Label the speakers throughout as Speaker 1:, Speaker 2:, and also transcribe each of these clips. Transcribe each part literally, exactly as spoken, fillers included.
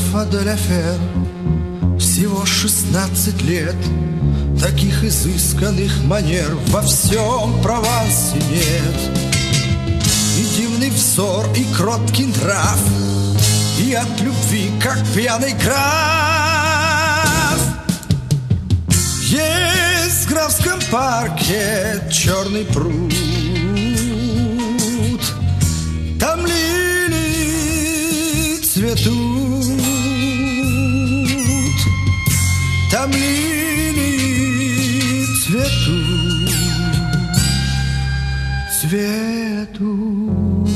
Speaker 1: графа де ля Фер, всего шестнадцать лет. Таких изысканных манер во всем Провансе нет. И дивный взор, и кроткий нрав, и от любви, как пьяный граф. Есть в графском парке черный пруд, там лилии цветут, там лилии цветут, цветут.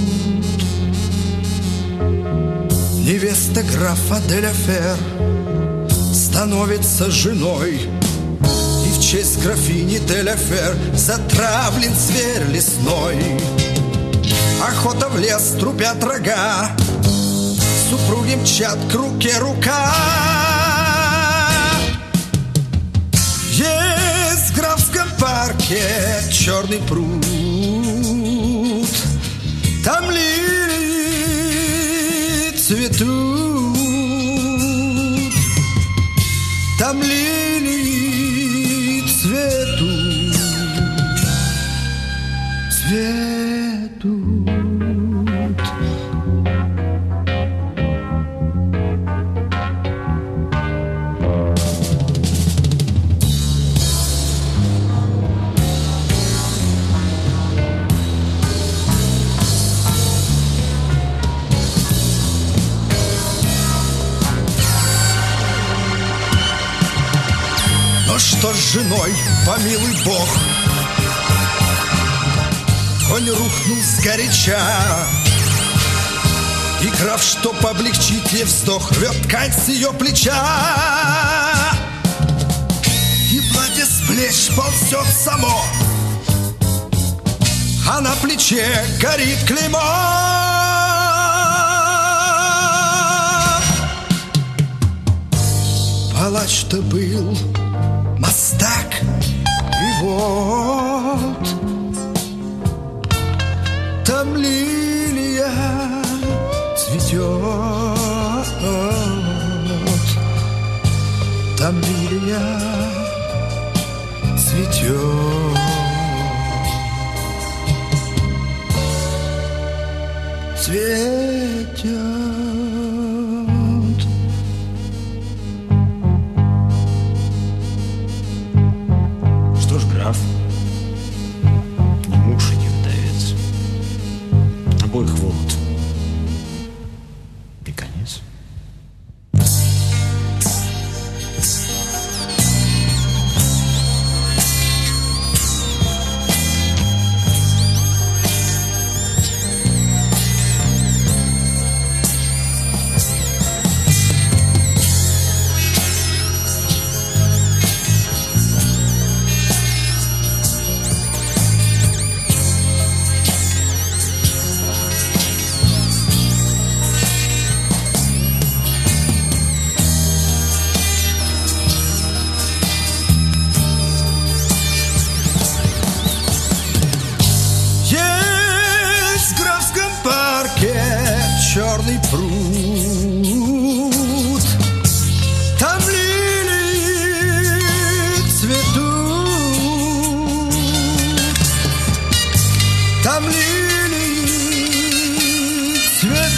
Speaker 1: Невеста графа де ля Фер становится женой, и в честь графини де ля Фер затравлен зверь лесной. Охота в лес, трупят рога, супруги мчат к руке рука. Есть в графском парке черный пруд, там лилии цветут, там лилии цветут, цветут. Что с женой, помилуй Бог, конь рухнул сгоряча, и граф, чтоб облегчить ей вздох, рвет ткань с ее плеча. И платье с плеч ползет само, а на плече горит клеймо. Палач-то был мастак, и вот там лилия цветет, там лилия цветет, цветет.
Speaker 2: Не муж и не вдовец, обоих вот и конец.
Speaker 1: Черный пруд, там лилии цветут, там лилии цветут.